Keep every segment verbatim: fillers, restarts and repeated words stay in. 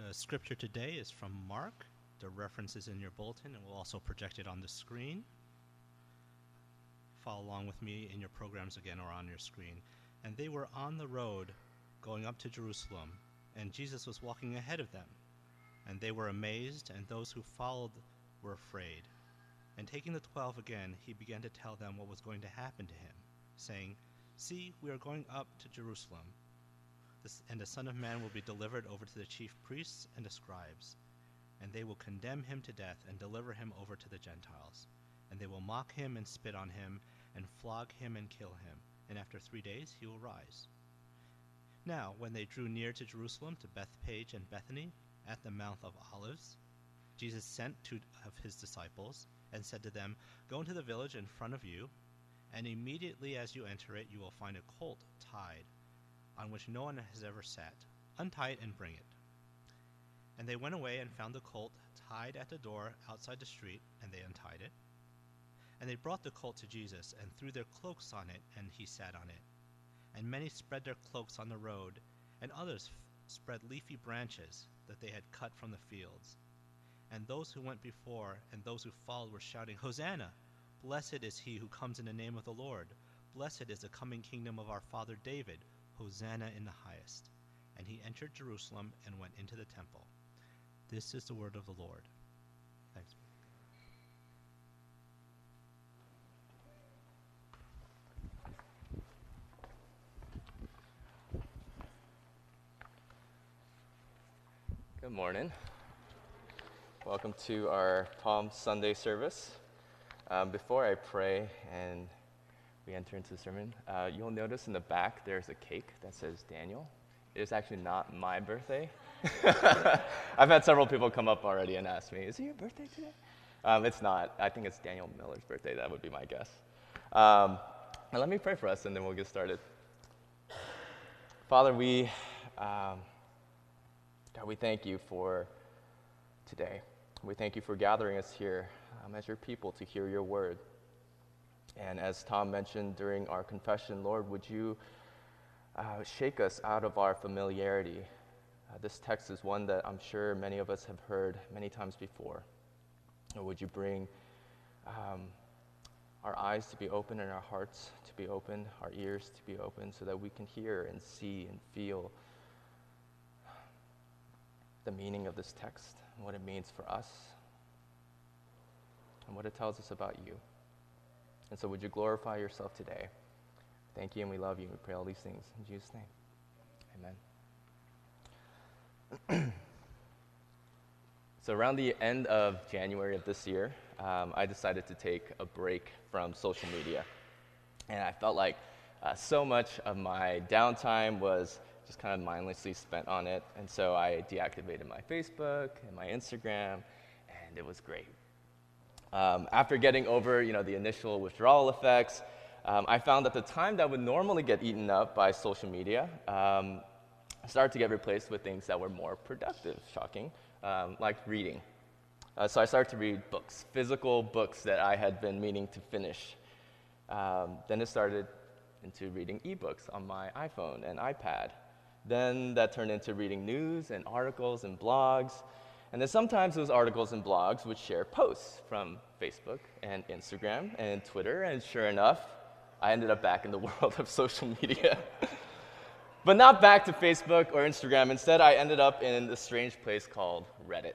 The scripture today is from Mark. The reference is in your bulletin, and we'll also project it on the screen. Follow along with me in your programs again or on your screen. And they were on the road going up to Jerusalem, and Jesus was walking ahead of them. And they were amazed, and those who followed were afraid. And taking the twelve again, he began to tell them what was going to happen to him, saying, "See, we are going up to Jerusalem, this, and the Son of Man will be delivered over to the chief priests and the scribes, and they will condemn him to death and deliver him over to the Gentiles. And they will mock him and spit on him, and flog him and kill him, and after three days he will rise." Now, when they drew near to Jerusalem, to Bethphage and Bethany, at the Mount of Olives, Jesus sent two of his disciples, and said to them, "Go into the village in front of you, and immediately as you enter it, you will find a colt tied, on which no one has ever sat. Untie it and bring it." And they went away and found the colt tied at the door outside the street, and they untied it. And they brought the colt to Jesus, and threw their cloaks on it, and he sat on it. And many spread their cloaks on the road, and others f- spread leafy branches that they had cut from the fields. And those who went before and those who followed were shouting, "Hosanna! Blessed is he who comes in the name of the Lord. Blessed is the coming kingdom of our father David. Hosanna in the highest." And he entered Jerusalem and went into the temple. This is the word of the Lord. Thanks. Good morning. Welcome to our Palm Sunday service. Um, before I pray and we enter into the sermon, uh, you'll notice in the back there's a cake that says Daniel. It is actually not my birthday. I've had several people come up already and ask me, "Is it your birthday today?" Um, it's not. I think it's Daniel Miller's birthday. That would be my guess. Um, and let me pray for us, and then we'll get started. Father, we, um, God, we thank you for today. We thank you for gathering us here um, as your people to hear your word. And as Tom mentioned during our confession, Lord, would you uh, shake us out of our familiarity? Uh, this text is one that I'm sure many of us have heard many times before. Or would you bring um, our eyes to be open and our hearts to be open, our ears to be open, so that we can hear and see and feel the meaning of this text, and what it means for us, and what it tells us about you. And so would you glorify yourself today? Thank you, and we love you. We pray all these things in Jesus' name. Amen. So around the end of January of this year, um, I decided to take a break from social media. And I felt like uh, so much of my downtime was just kind of mindlessly spent on it. And so I deactivated my Facebook and my Instagram, and it was great. Um, after getting over, you know, the initial withdrawal effects, um, I found that the time that would normally get eaten up by social media um, started to get replaced with things that were more productive, shocking, um, like reading. Uh, so I started to read books, physical books that I had been meaning to finish. Um, then it started into reading ebooks on my iPhone and iPad. Then that turned into reading news and articles and blogs. And then sometimes those articles and blogs would share posts from Facebook and Instagram and Twitter. And sure enough, I ended up back in the world of social media. But not back to Facebook or Instagram. Instead, I ended up in this strange place called Reddit.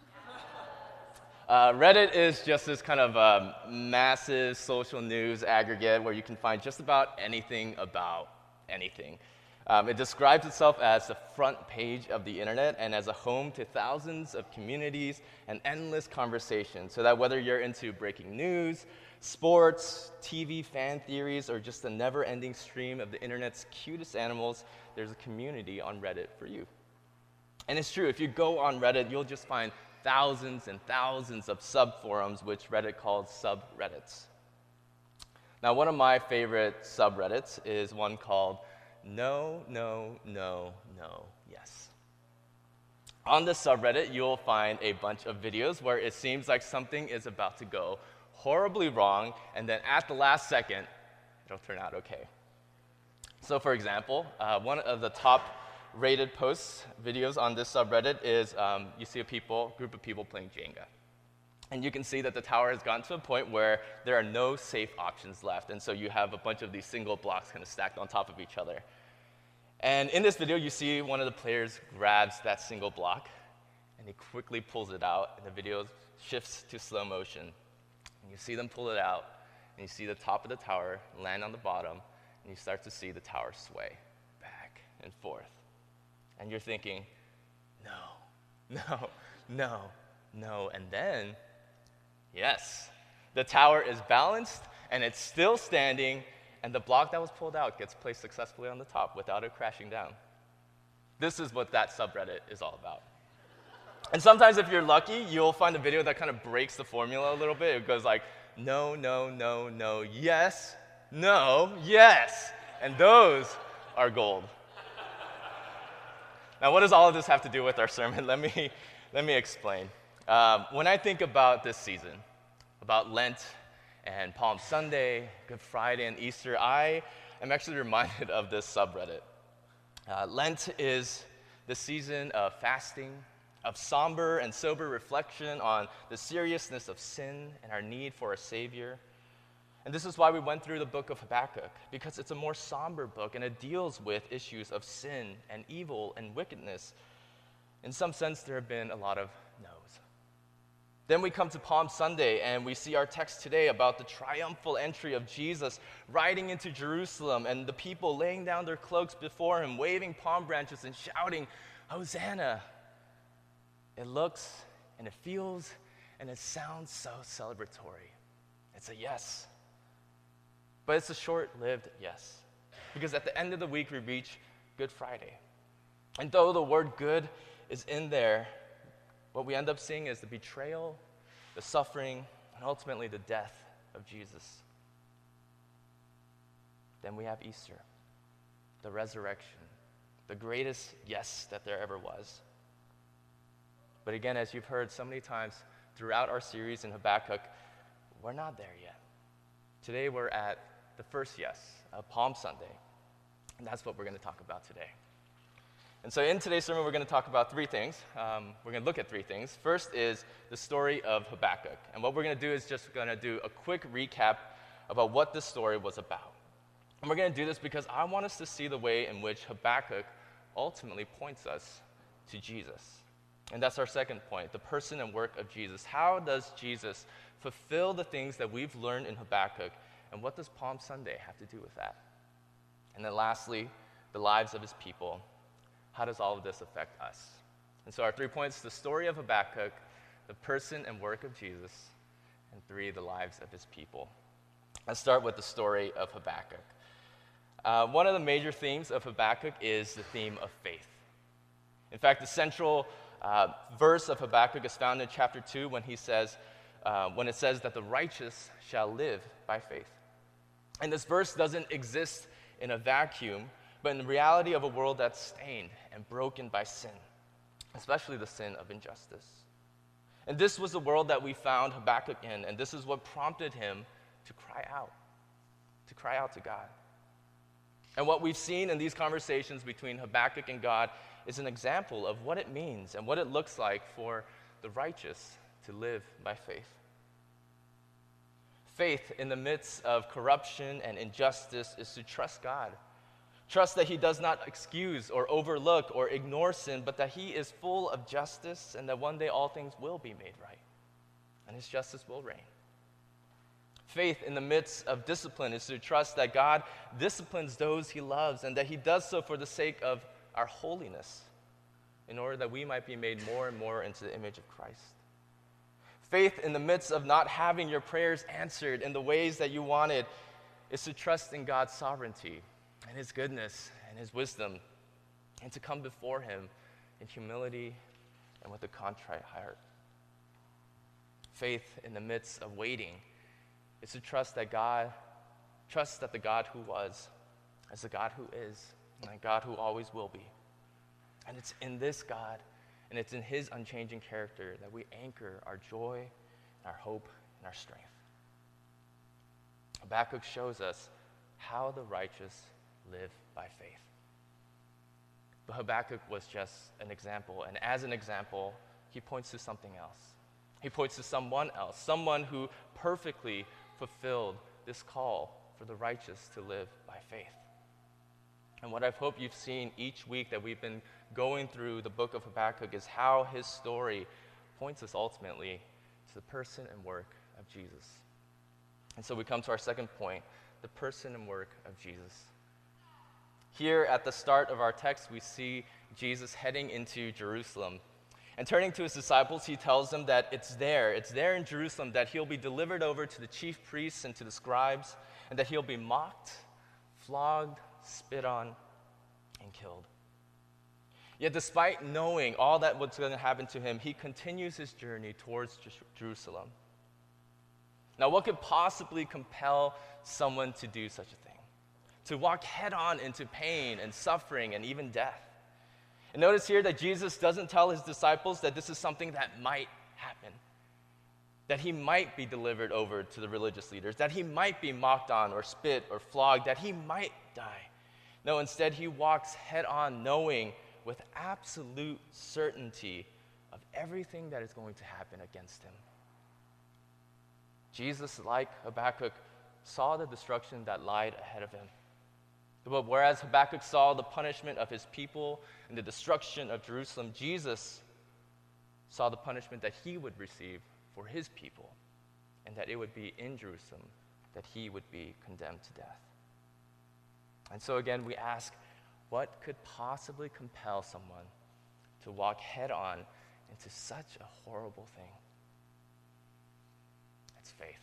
Uh, Reddit is just this kind of um, massive social news aggregate where you can find just about anything about anything. Um, it describes itself as the front page of the internet and as a home to thousands of communities and endless conversations, so that whether you're into breaking news, sports, T V fan theories, or just the never-ending stream of the internet's cutest animals, there's a community on Reddit for you. And it's true, if you go on Reddit, you'll just find thousands and thousands of subforums, which Reddit calls subreddits. Now, one of my favorite subreddits is one called No, No, No, No, Yes. On this subreddit, you'll find a bunch of videos where it seems like something is about to go horribly wrong, and then at the last second, it'll turn out okay. So, for example, uh, one of the top rated posts, videos on this subreddit is um, you see a people, group of people playing Jenga. And you can see that the tower has gotten to a point where there are no safe options left. And so you have a bunch of these single blocks kind of stacked on top of each other. And in this video, you see one of the players grabs that single block, and he quickly pulls it out, and the video shifts to slow motion. And you see them pull it out, and you see the top of the tower land on the bottom, and you start to see the tower sway back and forth. And you're thinking, no, no, no, no. And then, yes, the tower is balanced, and it's still standing, and the block that was pulled out gets placed successfully on the top without it crashing down. This is what that subreddit is all about. And sometimes if you're lucky, you'll find a video that kind of breaks the formula a little bit. It goes like, no, no, no, no, yes, no, yes. And those are gold. Now, what does all of this have to do with our sermon? Let me, let me explain. Um, when I think about this season, about Lent and Palm Sunday, Good Friday, and Easter, I am actually reminded of this subreddit. Uh, Lent is the season of fasting, of somber and sober reflection on the seriousness of sin and our need for a Savior. And this is why we went through the book of Habakkuk, because it's a more somber book and it deals with issues of sin and evil and wickedness. In some sense, there have been a lot of no's. Then we come to Palm Sunday and we see our text today about the triumphal entry of Jesus riding into Jerusalem and the people laying down their cloaks before him, waving palm branches and shouting, Hosanna. It looks and it feels and it sounds so celebratory. It's a yes. But it's a short-lived yes. Because at the end of the week, we reach Good Friday. And though the word good is in there, what we end up seeing is the betrayal, the suffering, and ultimately the death of Jesus. Then we have Easter, the resurrection, the greatest yes that there ever was. But again, as you've heard so many times throughout our series in Habakkuk, we're not there yet. Today we're at the first yes, of Palm Sunday. And that's what we're going to talk about today. And so in today's sermon, we're going to talk about three things. Um, we're going to look at three things. First is the story of Habakkuk. And what we're going to do is just going to do a quick recap about what this story was about. And we're going to do this because I want us to see the way in which Habakkuk ultimately points us to Jesus. And that's our second point, the person and work of Jesus. How does Jesus fulfill the things that we've learned in Habakkuk, and what does Palm Sunday have to do with that? And then lastly, the lives of his people. How does all of this affect us? And so our three points, the story of Habakkuk, the person and work of Jesus, and three, the lives of his people. Let's start with the story of Habakkuk. Uh, one of the major themes of Habakkuk is the theme of faith. In fact, the central uh, verse of Habakkuk is found in chapter two when he says, uh, when it says that the righteous shall live by faith. And this verse doesn't exist in a vacuum, but in the reality of a world that's stained and broken by sin, especially the sin of injustice. And this was the world that we found Habakkuk in, and this is what prompted him to cry out, to cry out to God. And what we've seen in these conversations between Habakkuk and God is an example of what it means and what it looks like for the righteous to live by faith. Faith in the midst of corruption and injustice is to trust God. Trust that he does not excuse or overlook or ignore sin, but that he is full of justice and that one day all things will be made right and his justice will reign. Faith in the midst of discipline is to trust that God disciplines those he loves and that he does so for the sake of our holiness, in order that we might be made more and more into the image of Christ. Faith in the midst of not having your prayers answered in the ways that you wanted is to trust in God's sovereignty and his goodness and his wisdom, and to come before him in humility and with a contrite heart. Faith in the midst of waiting is to trust that God, trust that the God who was is the God who is, and the God who always will be. And it's in this God, and it's in his unchanging character that we anchor our joy, our hope, and our strength. Habakkuk shows us how the righteous live by faith. But Habakkuk was just an example. And as an example, he points to something else. He points to someone else, someone who perfectly fulfilled this call for the righteous to live by faith. And what I hope you've seen each week that we've been going through the book of Habakkuk is how his story points us ultimately to the person and work of Jesus. And so we come to our second point, the person and work of Jesus. Here at the start of our text, we see Jesus heading into Jerusalem. And turning to his disciples, he tells them that it's there, it's there in Jerusalem that he'll be delivered over to the chief priests and to the scribes, and that he'll be mocked, flogged, spit on, and killed. Yet despite knowing all that was going to happen to him, he continues his journey towards Jerusalem. Now, what could possibly compel someone to do such a thing? To walk head-on into pain and suffering and even death? And notice here that Jesus doesn't tell his disciples that this is something that might happen, that he might be delivered over to the religious leaders, that he might be mocked on or spit or flogged, that he might die. No, instead he walks head-on knowing with absolute certainty of everything that is going to happen against him. Jesus, like Habakkuk, saw the destruction that lied ahead of him. But whereas Habakkuk saw the punishment of his people and the destruction of Jerusalem, Jesus saw the punishment that he would receive for his people, and that it would be in Jerusalem that he would be condemned to death. And so again, we ask, what could possibly compel someone to walk head-on into such a horrible thing? It's faith.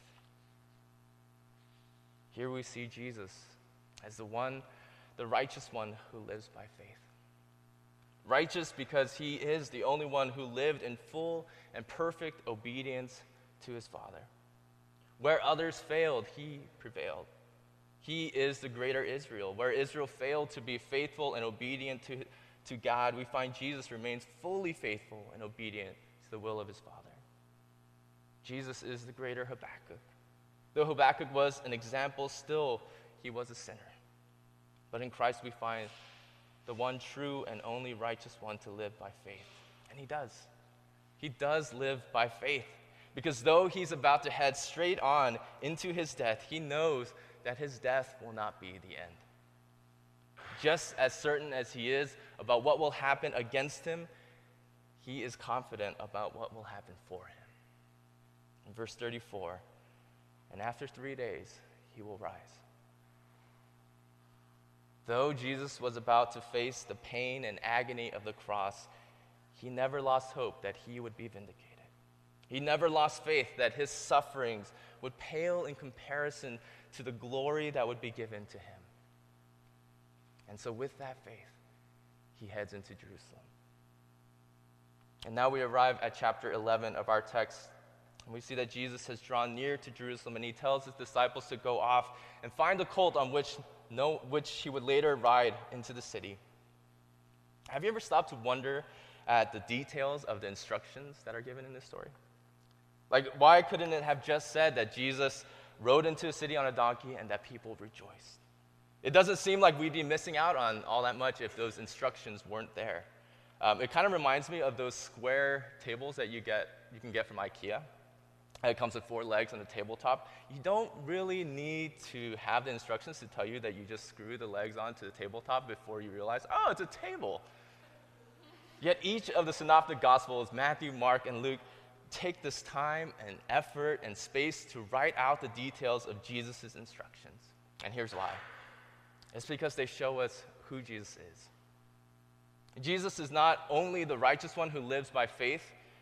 Here we see Jesus as the one, the righteous one who lives by faith. Righteous because he is the only one who lived in full and perfect obedience to his Father. Where others failed, he prevailed. He is the greater Israel. Where Israel failed to be faithful and obedient to, to God, we find Jesus remains fully faithful and obedient to the will of his Father. Jesus is the greater Habakkuk. Though Habakkuk was an example, still he was a sinner. But in Christ we find the one true and only righteous one to live by faith. And he does. He does live by faith. Because though he's about to head straight on into his death, he knows that his death will not be the end. Just as certain as he is about what will happen against him, he is confident about what will happen for him. In verse thirty-four, and after three days, he will rise. Though Jesus was about to face the pain and agony of the cross, he never lost hope that he would be vindicated. He never lost faith that his sufferings would pale in comparison to the glory that would be given to him. And so with that faith, he heads into Jerusalem. And now we arrive at chapter eleven of our text, and we see that Jesus has drawn near to Jerusalem, and he tells his disciples to go off and find a colt on which, no, which he would later ride into the city. Have you ever stopped to wonder at the details of the instructions that are given in this story? Like, why couldn't it have just said that Jesus rode into a city on a donkey and that people rejoiced? It doesn't seem like we'd be missing out on all that much if those instructions weren't there. Um, it kind of reminds me of those square tables that you get, you can get from IKEA. It comes with four legs and a tabletop. You don't really need to have the instructions to tell you that you just screw the legs onto the tabletop before you realize, oh, it's a table. Yet each of the synoptic gospels, Matthew, Mark, and Luke, take this time and effort and space to write out the details of Jesus' instructions. And here's why. It's because they show us who Jesus is. Jesus is not only the righteous one who lives by faith,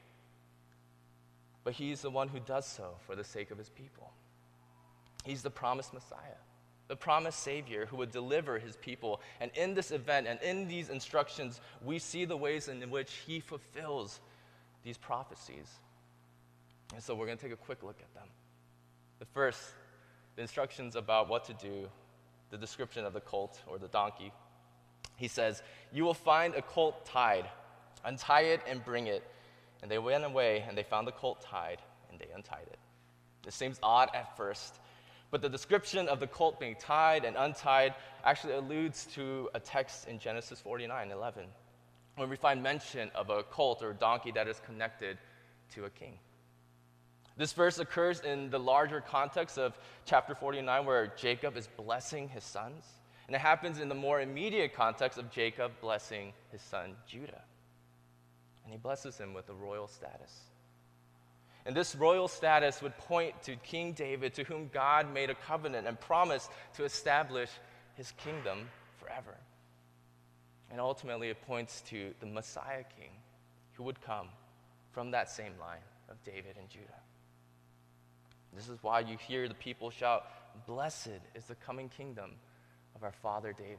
but he's the one who does so for the sake of his people. He's the promised Messiah, the promised Savior who would deliver his people. And in this event and in these instructions, we see the ways in which he fulfills these prophecies. And so we're going to take a quick look at them. The first, the instructions about what to do, the description of the colt or the donkey. He says, "You will find a colt tied. Untie it and bring it." And they went away and they found the colt tied and they untied it. This seems odd at first, But the description of the colt being tied and untied actually alludes to a text in Genesis forty-nine eleven, where we find mention of a colt or a donkey that is connected to a king. This verse occurs in the larger context of chapter forty-nine, where Jacob is blessing his sons. And it happens in the more immediate context of Jacob blessing his son Judah. And he blesses him with a royal status. And this royal status would point to King David, to whom God made a covenant and promised to establish his kingdom forever. And ultimately, it points to the Messiah King who would come from that same line of David and Judah. This is why you hear the people shout, "Blessed is the coming kingdom of our father David."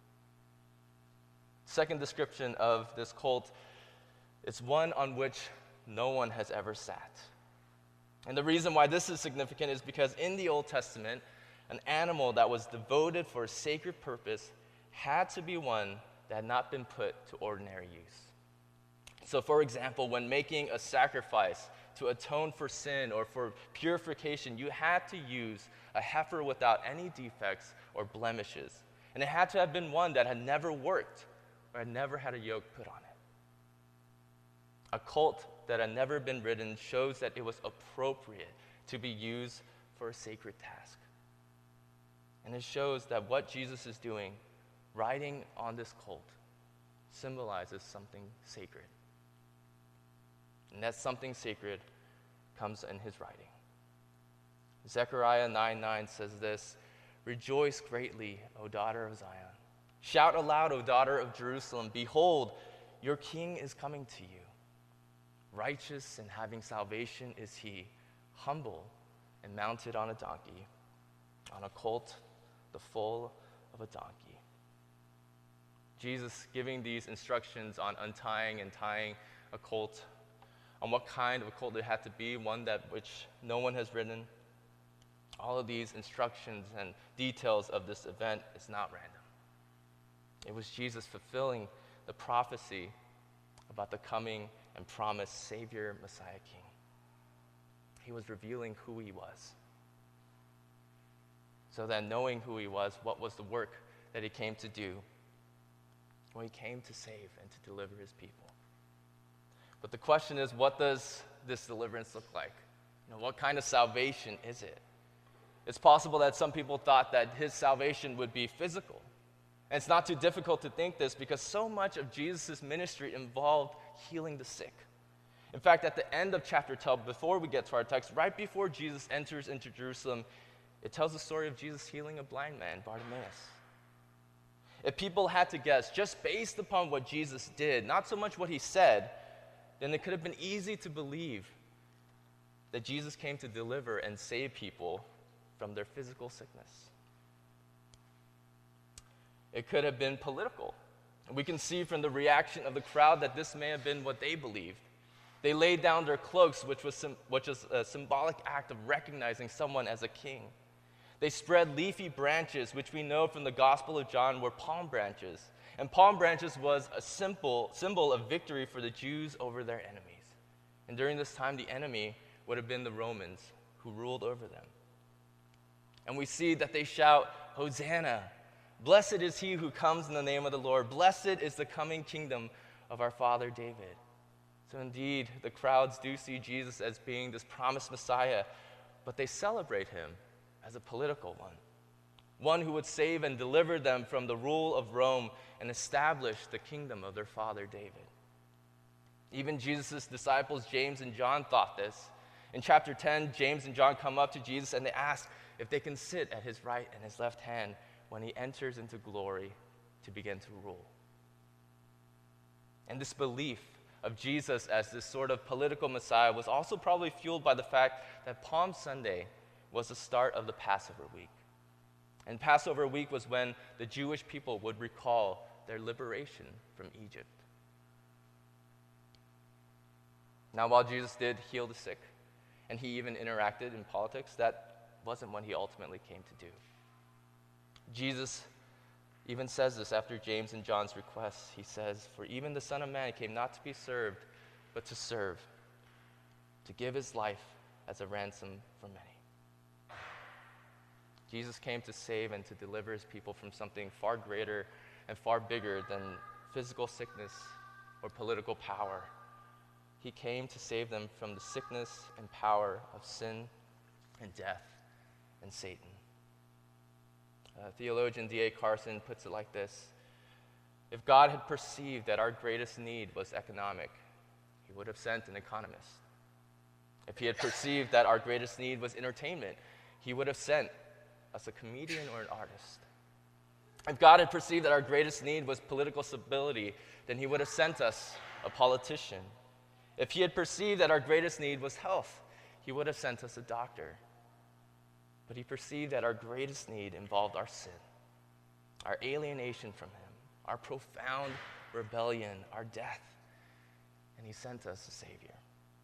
Second description of this colt, it's one on which no one has ever sat. And the reason why this is significant is because in the Old Testament, an animal that was devoted for a sacred purpose had to be one that had not been put to ordinary use. So, for example, when making a sacrifice to atone for sin or for purification, you had to use a heifer without any defects or blemishes. And it had to have been one that had never worked or had never had a yoke put on it. A colt that had never been ridden shows that it was appropriate to be used for a sacred task. And it shows that what Jesus is doing, riding on this colt, symbolizes something sacred. And that something sacred comes in his riding. Zechariah nine nine says this, "Rejoice greatly, O daughter of Zion. Shout aloud, O daughter of Jerusalem. Behold, your king is coming to you. Righteous and having salvation is he, humble and mounted on a donkey, on a colt, the foal of a donkey." Jesus giving these instructions on untying and tying a colt, on what kind of a colt it had to be, one that which no one has ridden. All of these instructions and details of this event is not random. It was Jesus fulfilling the prophecy about the coming and promised Savior, Messiah King. He was revealing who he was. So that knowing who he was, what was the work that he came to do? Well, he came to save and to deliver his people. But the question is, what does this deliverance look like? You know, what kind of salvation is it? It's possible that some people thought that his salvation would be physical. And it's not too difficult to think this because so much of Jesus' ministry involved healing the sick. In fact, at the end of chapter twelve, before we get to our text, right before Jesus enters into Jerusalem, it tells the story of Jesus healing a blind man, Bartimaeus. If people had to guess, just based upon what Jesus did, not so much what he said, then it could have been easy to believe that Jesus came to deliver and save people from their physical sickness. It could have been political. We can see from the reaction of the crowd that this may have been what they believed. They laid down their cloaks, which was, sim- which was a symbolic act of recognizing someone as a king. They spread leafy branches, which we know from the Gospel of John were palm branches. And palm branches was a simple symbol of victory for the Jews over their enemies. And during this time, the enemy would have been the Romans who ruled over them. And we see that they shout, "Hosanna! Blessed is he who comes in the name of the Lord. Blessed is the coming kingdom of our father David." So indeed, the crowds do see Jesus as being this promised Messiah, but they celebrate him as a political one, one who would save and deliver them from the rule of Rome and establish the kingdom of their father David. Even Jesus' disciples, James and John, thought this. In chapter ten, James and John come up to Jesus and they ask if they can sit at his right and his left hand when he enters into glory to begin to rule. And this belief of Jesus as this sort of political Messiah was also probably fueled by the fact that Palm Sunday was the start of the Passover week. And Passover week was when the Jewish people would recall their liberation from Egypt. Now, while Jesus did heal the sick, and he even interacted in politics, that wasn't what he ultimately came to do. Jesus even says this after James and John's request. He says, "For even the Son of Man came not to be served, but to serve, to give his life as a ransom for many." Jesus came to save and to deliver his people from something far greater and far bigger than physical sickness or political power. He came to save them from the sickness and power of sin and death and Satan. Uh, theologian D A Carson puts it like this: if God had perceived that our greatest need was economic, he would have sent an economist. If he had perceived that our greatest need was entertainment, he would have sent us a comedian or an artist. If God had perceived that our greatest need was political stability, then he would have sent us a politician. If he had perceived that our greatest need was health, he would have sent us a doctor. But he perceived that our greatest need involved our sin, our alienation from him, our profound rebellion, our death, and he sent us a Savior.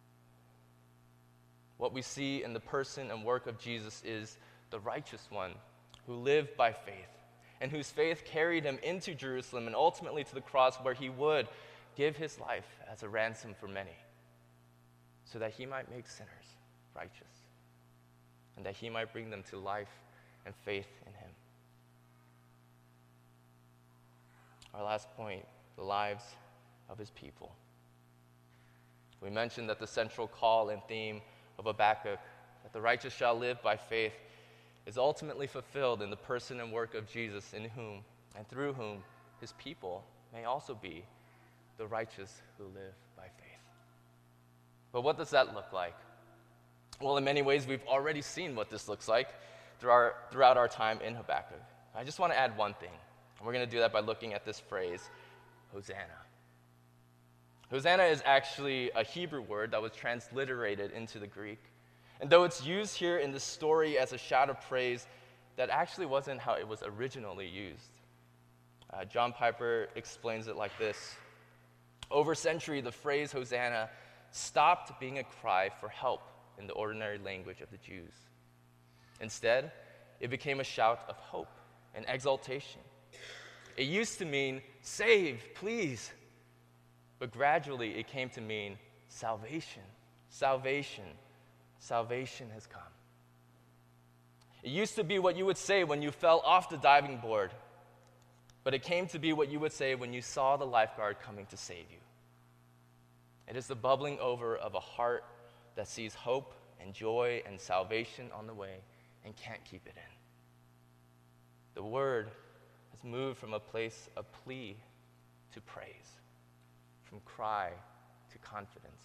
What we see in the person and work of Jesus is the righteous one who lived by faith and whose faith carried him into Jerusalem and ultimately to the cross, where he would give his life as a ransom for many so that he might make sinners righteous and that he might bring them to life and faith in him. Our last point, the lives of his people. We mentioned that the central call and theme of Habakkuk, that the righteous shall live by faith, is ultimately fulfilled in the person and work of Jesus, in whom and through whom his people may also be the righteous who live by faith. But what does that look like? Well, in many ways, we've already seen what this looks like through our, throughout our time in Habakkuk. I just want to add one thing, and we're going to do that by looking at this phrase, Hosanna. Hosanna is actually a Hebrew word that was transliterated into the Greek. And though it's used here in the story as a shout of praise, that actually wasn't how it was originally used. Uh, John Piper explains it like this: over century, the phrase Hosanna stopped being a cry for help in the ordinary language of the Jews. Instead, it became a shout of hope and exaltation. It used to mean, save, please. But gradually, it came to mean salvation, salvation, salvation has come. It used to be what you would say when you fell off the diving board, but it came to be what you would say when you saw the lifeguard coming to save you. It is the bubbling over of a heart that sees hope and joy and salvation on the way and can't keep it in. The word has moved from a place of plea to praise, from cry to confidence.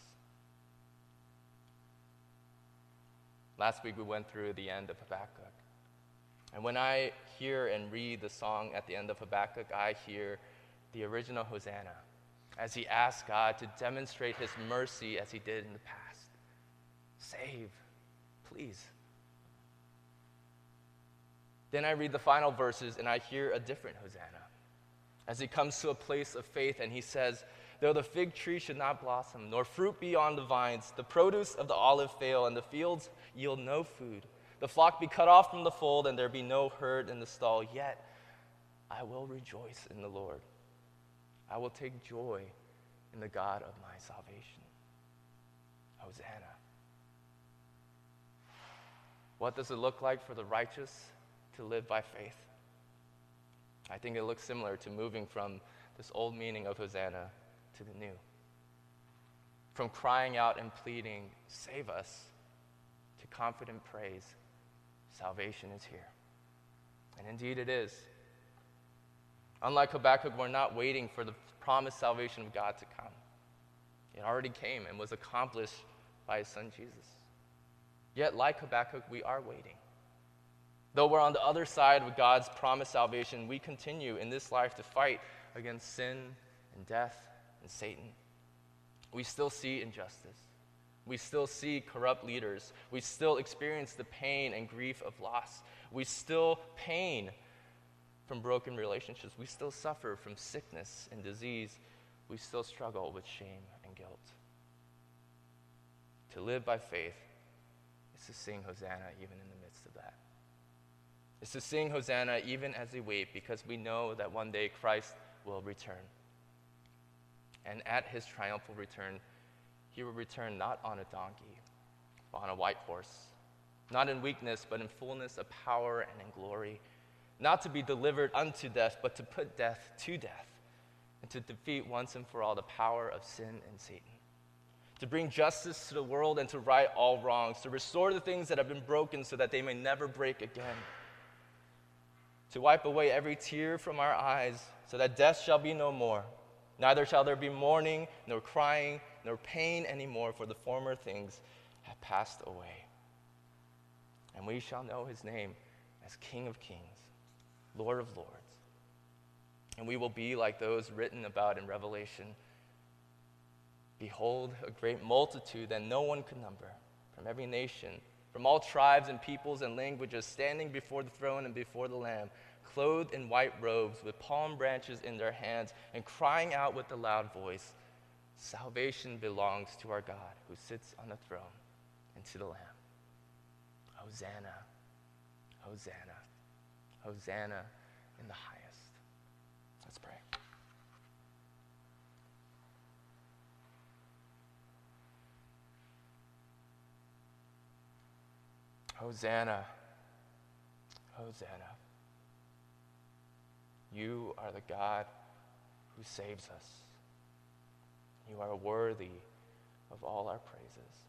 Last week we went through the end of Habakkuk. And when I hear and read the song at the end of Habakkuk, I hear the original Hosanna as he asks God to demonstrate his mercy as he did in the past. Save, please. Then I read the final verses and I hear a different Hosanna as he comes to a place of faith and he says, though the fig tree should not blossom, nor fruit be on the vines, the produce of the olive fail, and the fields yield no food, the flock be cut off from the fold, and there be no herd in the stall, yet I will rejoice in the Lord. I will take joy in the God of my salvation. Hosanna. What does it look like for the righteous to live by faith? I think it looks similar to moving from this old meaning of Hosanna to the new. From crying out and pleading, save us, to confident praise, salvation is here. And indeed it is. Unlike Habakkuk, we're not waiting for the promised salvation of God to come. It already came and was accomplished by his son Jesus. Yet, like Habakkuk, we are waiting. Though we're on the other side of God's promised salvation, we continue in this life to fight against sin and death and Satan. We still see injustice. We still see corrupt leaders. We still experience the pain and grief of loss. We still pain from broken relationships. We still suffer from sickness and disease. We still struggle with shame and guilt. To live by faith is to sing Hosanna even in the midst of that. It's to sing Hosanna even as we wait, because we know that one day Christ will return. And at his triumphal return, he will return not on a donkey, but on a white horse, not in weakness, but in fullness of power and in glory, not to be delivered unto death, but to put death to death, and to defeat once and for all the power of sin and Satan, to bring justice to the world and to right all wrongs, to restore the things that have been broken so that they may never break again, to wipe away every tear from our eyes so that death shall be no more, neither shall there be mourning, nor crying, nor pain anymore, for the former things have passed away. And we shall know his name as King of Kings, Lord of Lords. And we will be like those written about in Revelation. Behold, a great multitude that no one could number, from every nation, from all tribes and peoples and languages, standing before the throne and before the Lamb, clothed in white robes, with palm branches in their hands, and crying out with a loud voice, salvation belongs to our God, who sits on the throne, and to the Lamb. Hosanna, Hosanna, Hosanna in the highest. Let's pray. Hosanna, Hosanna. You are the God who saves us. You are worthy of all our praises.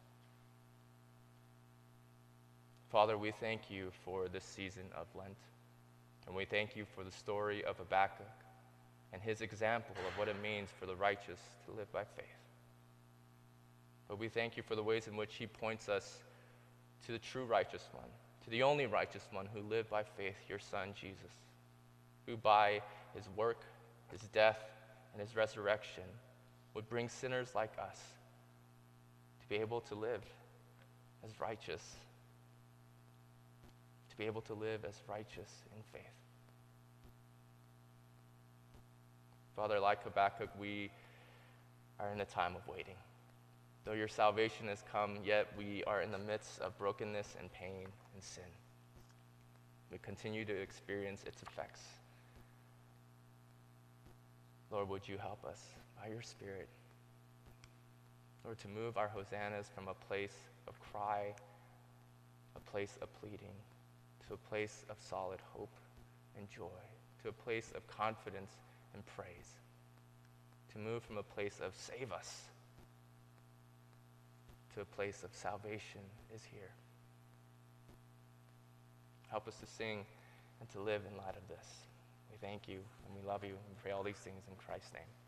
Father, we thank you for this season of Lent, and we thank you for the story of Habakkuk and his example of what it means for the righteous to live by faith. But we thank you for the ways in which he points us to the true righteous one, to the only righteous one who lived by faith, your Son, Jesus, who by his work, his death, and his resurrection would bring sinners like us to be able to live as righteous, to be able to live as righteous in faith. Father, like Habakkuk, we are in a time of waiting. Though your salvation has come, yet we are in the midst of brokenness and pain and sin. We continue to experience its effects. Lord, would you help us by your Spirit, Lord, to move our hosannas from a place of cry, a place of pleading, to a place of solid hope and joy, to a place of confidence and praise, to move from a place of save us to a place of salvation is here. Help us to sing and to live in light of this. We thank you and we love you and we pray all these things in Christ's name.